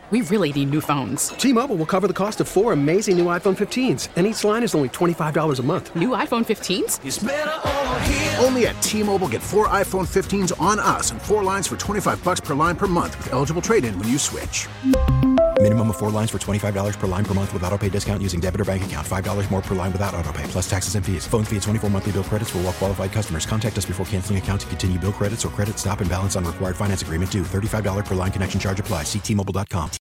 We really need new phones. T-Mobile will cover the cost of 4 amazing new iPhone 15s, and each line is only $25 a month. New iPhone 15s? It's better over here. Only at T-Mobile, get 4 iPhone 15s on us and 4 lines for $25 per line per month with eligible trade-in when you switch. Minimum of 4 lines for $25 per line per month with autopay discount using debit or bank account. $5 more per line without autopay, plus taxes and fees. Phone fee at 24 monthly bill credits for well-qualified customers. Contact us before canceling account to continue bill credits or credit stop and balance on required finance agreement due. $35 per line connection charge applies. See T-Mobile.com.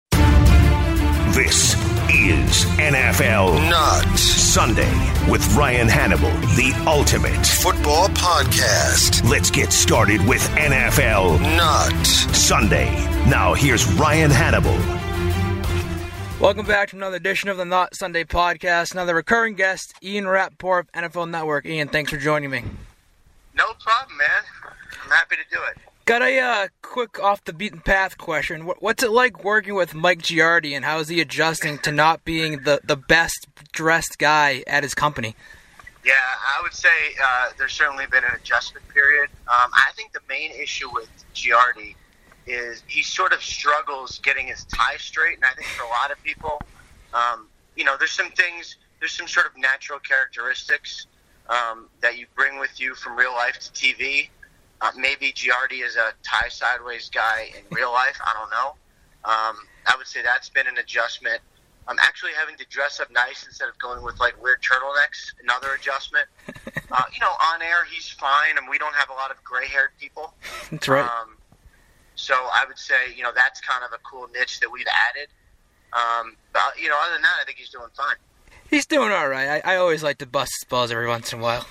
This is NFL Nuts Sunday with Ryan Hannable, the ultimate football podcast. Let's get started with NFL Nuts Sunday. Now here's Ryan Hannable. Welcome back to another edition of the Not Sunday podcast. Another recurring guest, Ian Rappaport of NFL Network. Ian, thanks for joining me. No problem, man. I'm happy to do it. Got a quick off-the-beaten-path question. What's it like working with Mike Giardi, and how is he adjusting to not being the best-dressed guy at his company? Yeah, I would say there's certainly been an adjustment period. I think the main issue with Giardi is he sort of struggles getting his tie straight, and I think for a lot of people, there's some sort of natural characteristics that you bring with you from real life to TV. Maybe Giardi is a tie sideways guy in real life. I don't know. I would say that's been an adjustment. Actually having to dress up nice instead of going with like weird turtlenecks, another adjustment. On air he's fine, and we don't have a lot of gray-haired people. That's right. So I would say, that's kind of a cool niche that we've added. But, other than that, I think he's doing fine. He's doing all right. I always like to bust his balls every once in a while.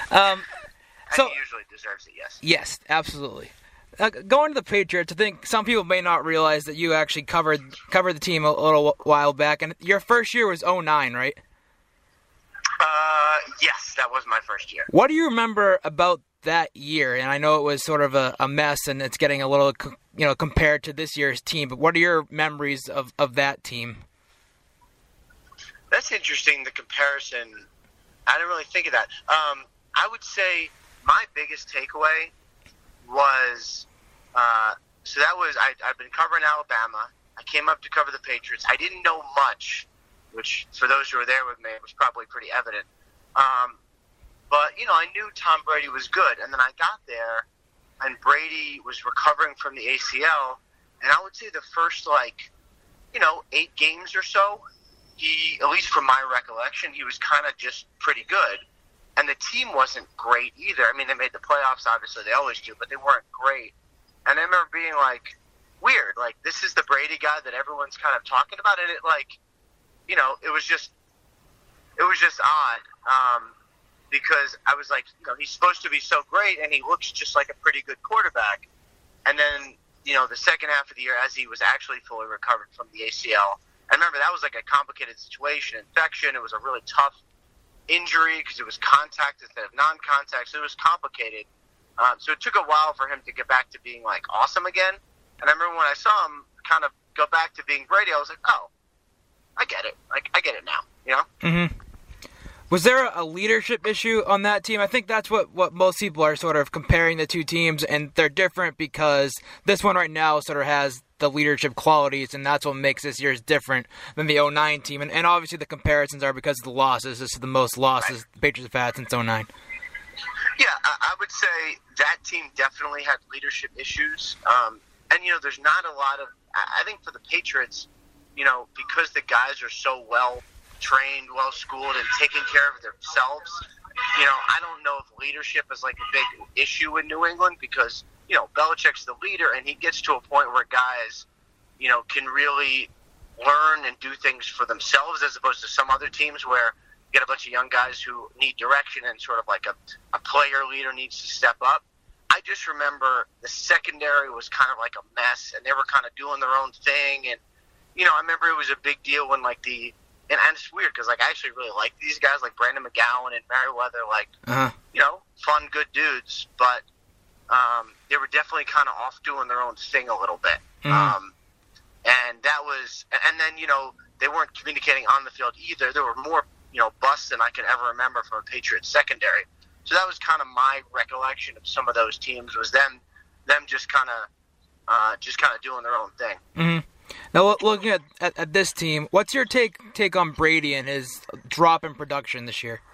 So he usually deserves it, yes. Yes, absolutely. Going to the Patriots, I think some people may not realize that you actually covered the team a little while back, and your first year was 2009, right? Yes, that was my first year. What do you remember about that year? And I know it was sort of a mess, and it's getting a little, compared to this year's team, but what are your memories of that team? That's interesting, the comparison. I didn't really think of that. I would say my biggest takeaway was, I've been covering Alabama. I came up to cover the Patriots. I didn't know much, which for those who were there with me, it was probably pretty evident. But, I knew Tom Brady was good. And then I got there, and Brady was recovering from the ACL. And I would say the first, 8 games or so, he, at least from my recollection, he was kind of just pretty good. And the team wasn't great either. I mean, they made the playoffs, obviously. They always do, but they weren't great. And I remember being, weird. This is the Brady guy that everyone's kind of talking about. And it was just odd. Because I was he's supposed to be so great, and he looks just like a pretty good quarterback. And then, the second half of the year, as he was actually fully recovered from the ACL, I remember that was a complicated situation, infection. It was a really tough injury because it was contact instead of non-contact, so it was complicated. So it took a while for him to get back to being awesome again. And I remember when I saw him kind of go back to being Brady, I was like, oh, I get it. I get it now. Mm-hmm. Was there a leadership issue on that team? I think that's what most people are sort of comparing the two teams, and they're different because this one right now sort of has the leadership qualities, and that's what makes this year's different than the 2009 team. And obviously the comparisons are because of the losses. This is the most losses the Patriots have had since 2009. Yeah, I would say that team definitely had leadership issues. And, there's not a lot of – I think for the Patriots, because the guys are so well-trained, well-schooled, and taking care of themselves, I don't know if leadership is a big issue in New England because – Belichick's the leader, and he gets to a point where guys, can really learn and do things for themselves as opposed to some other teams where you get a bunch of young guys who need direction and sort of a player leader needs to step up. I just remember the secondary was kind of a mess, and they were kind of doing their own thing. And, I remember it was a big deal when and it's weird because I actually really like these guys like Brandon McGowan and Merriweather, fun, good dudes, but they were definitely kind of off doing their own thing a little bit. Mm-hmm. And that was, and then, they weren't communicating on the field either. There were more, busts than I can ever remember from a Patriots secondary. So that was kind of my recollection of some of those teams was them just kind of doing their own thing. Mm-hmm. Now, looking at this team, what's your take on Brady and his drop in production this year?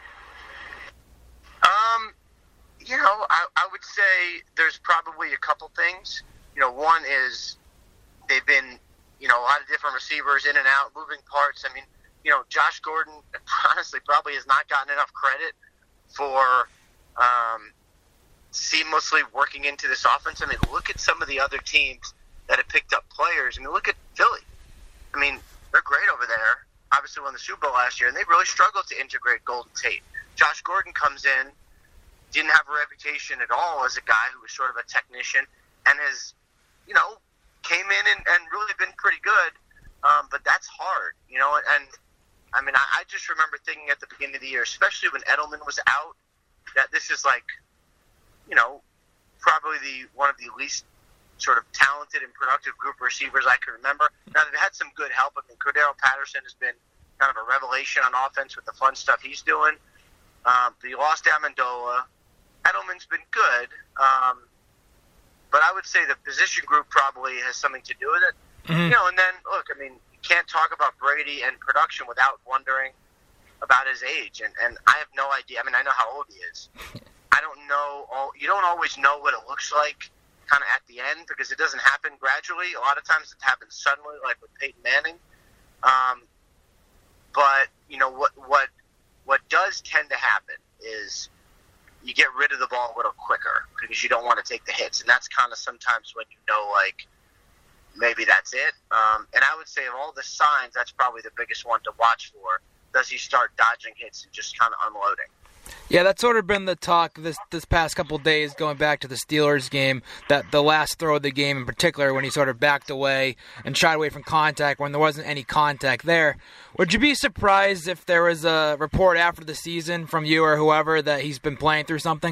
I would say there's probably a couple things. One is they've been, a lot of different receivers in and out, moving parts. I mean, Josh Gordon honestly probably has not gotten enough credit for seamlessly working into this offense. I mean, look at some of the other teams that have picked up players. I mean, look at Philly. I mean, they're great over there. Obviously won the Super Bowl last year, and they really struggled to integrate Golden Tate. Josh Gordon comes in, didn't have a reputation at all as a guy who was sort of a technician, and has, came in and really been pretty good. But that's hard, and I mean, I just remember thinking at the beginning of the year, especially when Edelman was out, that this is like, probably one of the least sort of talented and productive group of receivers I can remember. Now, they've had some good help. I mean, Cordero Patterson has been kind of a revelation on offense with the fun stuff he's doing. But you lost Amendola. Edelman's been good. But I would say the position group probably has something to do with it. Mm-hmm. And then, look, I mean, you can't talk about Brady and production without wondering about his age. And I have no idea. I mean, I know how old he is. I don't know. You don't always know what it looks like kind of at the end, because it doesn't happen gradually. A lot of times it happens suddenly, like with Peyton Manning. But what does tend to happen is you get rid of the ball a little quicker because you don't want to take the hits, and that's kind of sometimes when like maybe that's it. And I would say of all the signs, that's probably the biggest one to watch for. Does he start dodging hits and just kind of unloading? Yeah, that's sort of been the talk this past couple of days, going back to the Steelers game, that the last throw of the game in particular, when he sort of backed away and shied away from contact when there wasn't any contact there. Would you be surprised if there was a report after the season from you or whoever that he's been playing through something?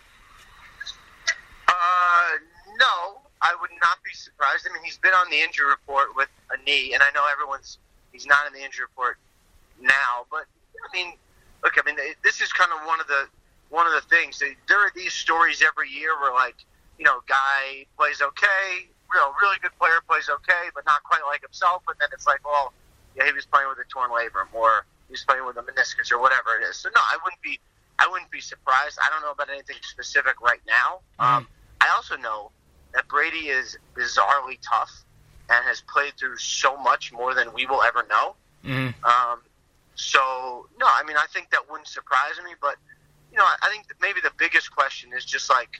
No, I would not be surprised. I mean, he's been on the injury report with a knee, and I know he's not in the injury report now, but I mean, look, I mean, this is kind of one of the things. There are these stories every year where, like, guy plays okay, really good player plays okay, but not quite like himself. But then it's like, well, yeah, he was playing with a torn labrum, or he was playing with a meniscus, or whatever it is. So no, I wouldn't be surprised. I don't know about anything specific right now. I also know that Brady is bizarrely tough and has played through so much more than we will ever know. Mm-hmm. So, no, I mean, I think that wouldn't surprise me, but, I think that maybe the biggest question is just like,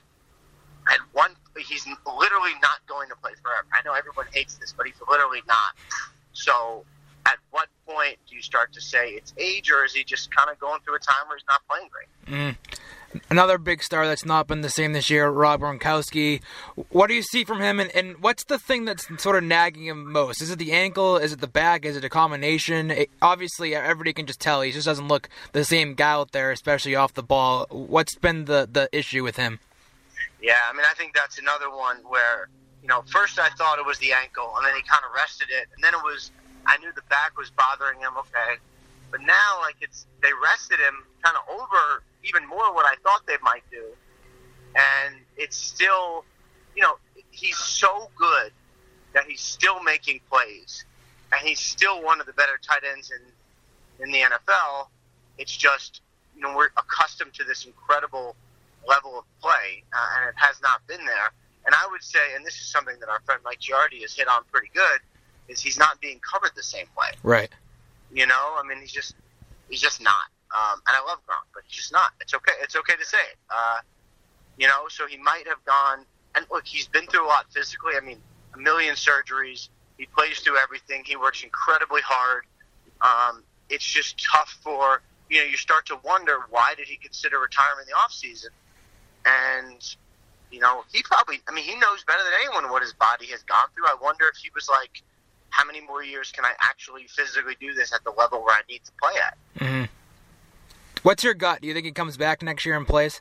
he's literally not going to play forever. I know everyone hates this, but he's literally not. So, at what point do you start to say it's age, or is he just kind of going through a time where he's not playing great? Mm. Another big star that's not been the same this year, Rob Gronkowski. What do you see from him, and what's the thing that's sort of nagging him most? Is it the ankle? Is it the back? Is it a combination? Obviously, everybody can just tell he just doesn't look the same guy out there, especially off the ball. What's been the issue with him? Yeah, I mean, I think that's another one where, first I thought it was the ankle, and then he kind of rested it, and then I knew the back was bothering him, okay. But now, they rested him kind of over even more what I thought they might do. And it's still, he's so good that he's still making plays. And he's still one of the better tight ends in the NFL. It's just, we're accustomed to this incredible level of play, and it has not been there. And I would say, and this is something that our friend Mike Giardi has hit on pretty good, is he's not being covered the same way. Right. I mean, he's just not. And I love Gronk, but he's just not. It's okay. It's okay to say it. So he might have gone, and look, he's been through a lot physically. I mean, 1 million surgeries. He plays through everything. He works incredibly hard. It's just tough for, you start to wonder, why did he consider retirement in the offseason? And, he probably, he knows better than anyone what his body has gone through. I wonder if he was like, how many more years can I actually physically do this at the level where I need to play at? Mm-hmm. What's your gut? Do you think he comes back next year and plays?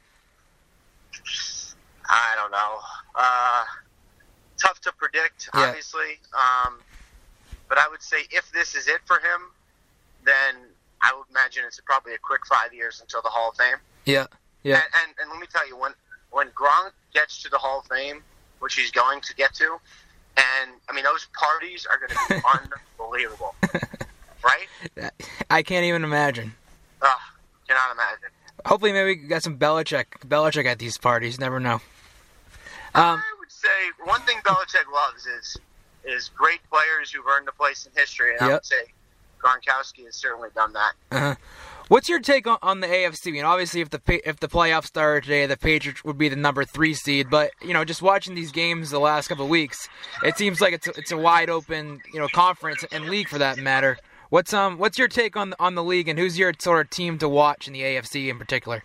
I don't know. Tough to predict, obviously. But I would say if this is it for him, then I would imagine it's probably a quick 5 years until the Hall of Fame. Yeah. And let me tell you, when Gronk gets to the Hall of Fame, which he's going to get to, And, I mean, those parties are going to be unbelievable. Right? I can't even imagine. Cannot imagine. Hopefully maybe we get some Belichick at these parties. Never know. I would say one thing Belichick loves is great players who've earned a place in history. And I would say Gronkowski has certainly done that. Uh-huh. What's your take on the AFC? I mean, obviously, if the playoffs started today, the Patriots would be the number 3 seed. But just watching these games the last couple of weeks, it seems like it's a wide open conference and league for that matter. What's your take on the league, and who's your sort of team to watch in the AFC in particular?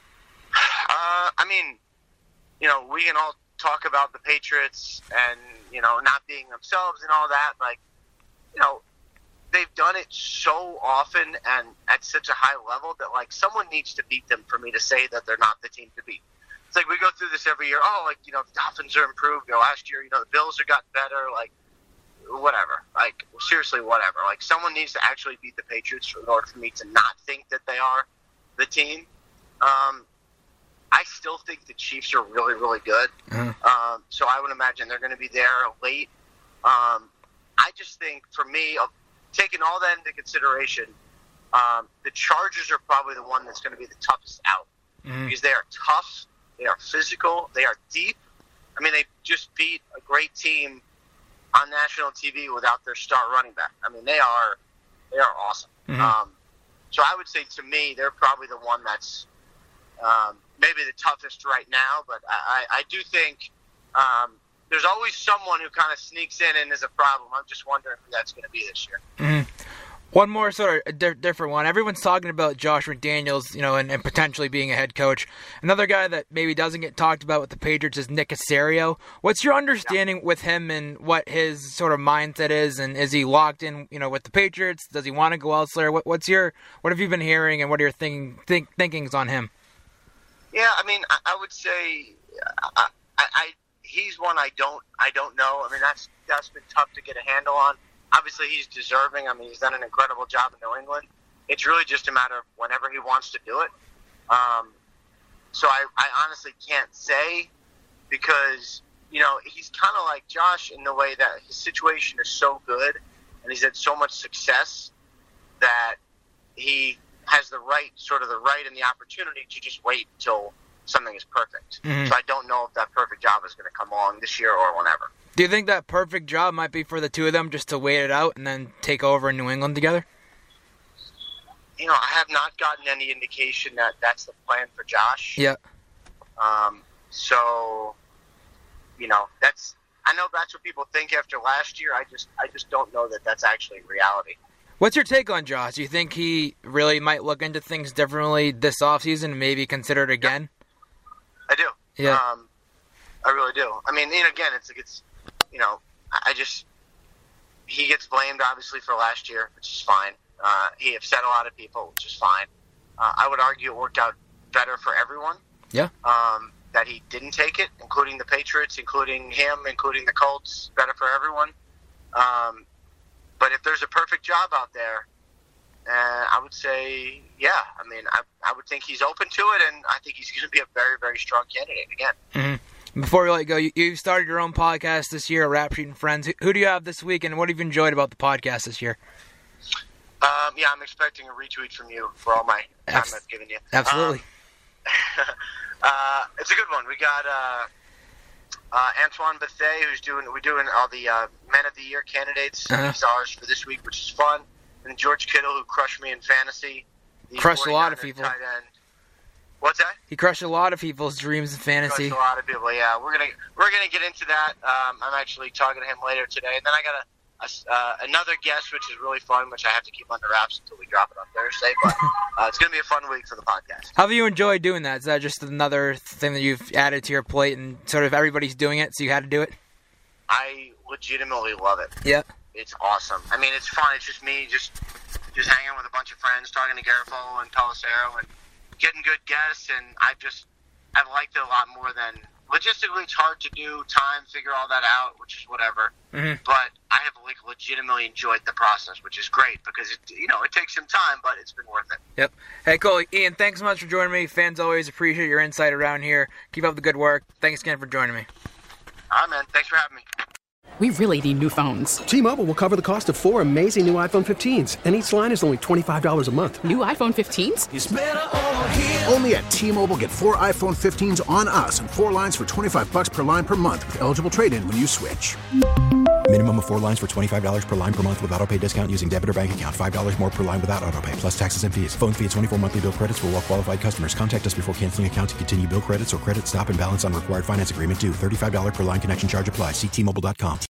I mean, we can all talk about the Patriots and not being themselves and all that. Like, they've done it so often and at such a high level that, like, someone needs to beat them for me to say that they're not the team to beat. It's like we go through this every year. Oh, like, the Dolphins are improved. Last year, the Bills have gotten better. Like, whatever. Like, seriously, whatever. Like, someone needs to actually beat the Patriots in order for me to not think that they are the team. I still think the Chiefs are really, really good. Mm-hmm. So I would imagine they're going to be there late. I just think, for me, taking all that into consideration, the Chargers are probably the one that's going to be the toughest out. Mm-hmm. Because they are tough, they are physical, they are deep. I mean, they just beat a great team on national TV without their star running back. I mean, they are awesome. Mm-hmm. So I would say, to me, they're probably the one that's maybe the toughest right now. But I do think there's always someone who kind of sneaks in and is a problem. I'm just wondering who that's going to be this year. Mm-hmm. One more sort of different one. Everyone's talking about Josh McDaniels, and potentially being a head coach. Another guy that maybe doesn't get talked about with the Patriots is Nick Caserio. What's your understanding with him and what his sort of mindset is? And is he locked in, with the Patriots? Does he want to go elsewhere? What have you been hearing, and what are your thinkings on him? Yeah, I mean, I would say he's one I don't know. I mean, that's been tough to get a handle on. Obviously, he's deserving. I mean, he's done an incredible job in New England. It's really just a matter of whenever he wants to do it. So I honestly can't say, because, he's kind of like Josh in the way that his situation is so good and he's had so much success that he has the right and the opportunity to just wait until something is perfect. Mm-hmm. So I don't know if that perfect job is going to come along this year or whenever. Do you think that perfect job might be for the two of them, just to wait it out and then take over in New England together? I have not gotten any indication that that's the plan for Josh. Yeah. So, I know that's what people think after last year. I just don't know that that's actually reality. What's your take on Josh? Do you think he really might look into things differently this offseason and maybe consider it again? I do. Yeah. I really do. I mean, again, he gets blamed, obviously, for last year, which is fine. He upset a lot of people, which is fine. I would argue it worked out better for everyone. Yeah. That he didn't take it, including the Patriots, including him, including the Colts. Better for everyone. But if there's a perfect job out there, I would say, yeah. I mean, I would think he's open to it, and I think he's going to be a very, very strong candidate again. Mm-hmm. Before we let you go, you started your own podcast this year, Rap Sheet and Friends. Who do you have this week, and what have you enjoyed about the podcast this year? Yeah, I'm expecting a retweet from you for all my time I've given you. Absolutely. It's a good one. We got Antoine Bethea, we're doing all the Men of the Year candidates. He's ours for this week, which is fun. And George Kittle, who crushed me in fantasy. Crushed a lot of people. Tight end. What's that? He crushed a lot of people's dreams in fantasy. Crushed a lot of people. Yeah, we're gonna get into that. I'm actually talking to him later today, and then I got another guest, which is really fun, which I have to keep under wraps until we drop it on Thursday. But it's gonna be a fun week for the podcast. How have you enjoyed doing that? Is that just another thing that you've added to your plate, and sort of everybody's doing it, so you had to do it? I legitimately love it. Yeah. It's awesome. I mean, it's fun. It's just me just hanging with a bunch of friends, talking to Garofalo and Pelissero, and getting good guests. And I've liked it a lot more than logistically. It's hard to do, figure all that out, which is whatever. Mm-hmm. But I have legitimately enjoyed the process, which is great because it takes some time, but it's been worth it. Yep. Hey, cool. Ian, thanks so much for joining me. Fans always appreciate your insight around here. Keep up the good work. Thanks again for joining me. All right, man. Thanks for having me. We really need new phones. T-Mobile will cover the cost of 4 amazing new iPhone 15s, and each line is only $25 a month. New iPhone 15s? It's better over here. Only at T-Mobile, get 4 iPhone 15s on us and 4 lines for $25 per line per month with eligible trade-in when you switch. Minimum of 4 lines for $25 per line per month with autopay discount using debit or bank account. $5 more per line without autopay, plus taxes and fees. Phone fee at 24 monthly bill credits for well-qualified customers. Contact us before canceling account to continue bill credits or credit stop and balance on required finance agreement due. $35 per line connection charge applies. See T-Mobile.com.